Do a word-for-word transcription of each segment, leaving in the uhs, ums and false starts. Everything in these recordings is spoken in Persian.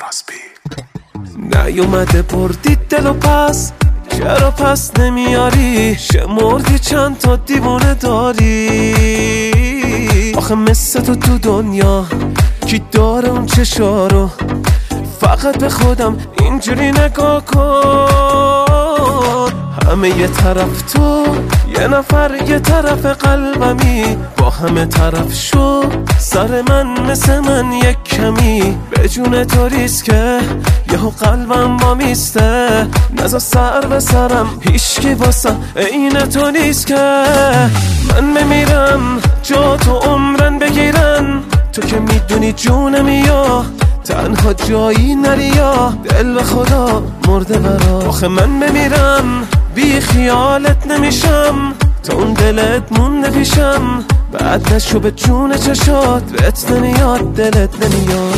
نیومده بردی دل و پس، چرا پس نمیاری؟ شمردی چند تا دیوونه داری؟ آخه مثل تو تو دنیا کی داره اون چشارو؟ فقط به خودم اینجوری نگاه کن. همه یه طرف تو، یه نفر یه طرف قلبمی، با همه طرف شو سر من مثل من یک کمی. به جون تو ریسکه یهو قلبم با میسته، نزا سر به سرم هیچکی واسه این تو نیست که. من بمیرم جا تو عمرن بگیرن، تو که میدونی جونمی یا تنها جایی نری یا دل به خدا مرده برا. آخه من بمیرم بی خیالت نمیشم، تا اون دلت مونده پیشم، بعد نشو به جون چشات بهت نمیاد دلت نمیاد.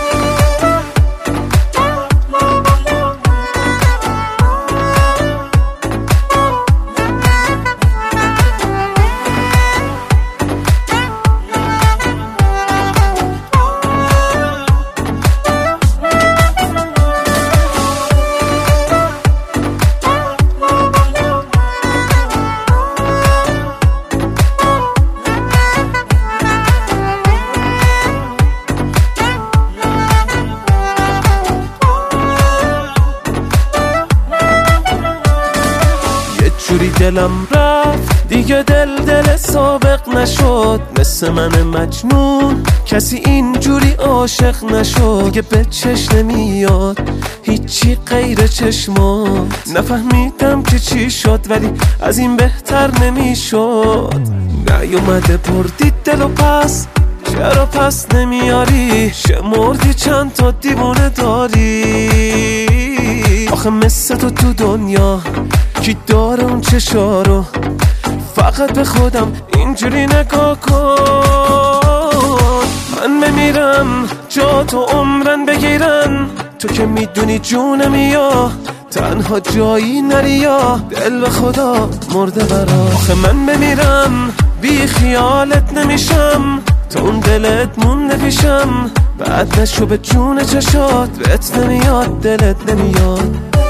جوری دلم رفت دیگه دل دل سابق نشد، مثل من مجنون کسی اینجوری عاشق نشد. دیگه به چش نمیاد هیچی غیر چشمات، نفهمیدم که چی شد ولی از این بهتر نمیشد. نیومده بردی دل و پس، چرا پس نمیاری؟ شمردی چند تا دیوونه داری؟ آخه مثل تو تو دنیا کی داره اون چشارو؟ فقط به خودم اینجوری نگاه کن. من بمیرم جا تو عمرن بگیرن، تو که میدونی جونمی یا تنها جایی نری یا دل به خدا مرده برا. آخه من بمیرم بی خیالت نمیشم، تا اون دلت مونده پیشم، بعد نشو به جون چشات بهت نمیاد دلت نمیاد.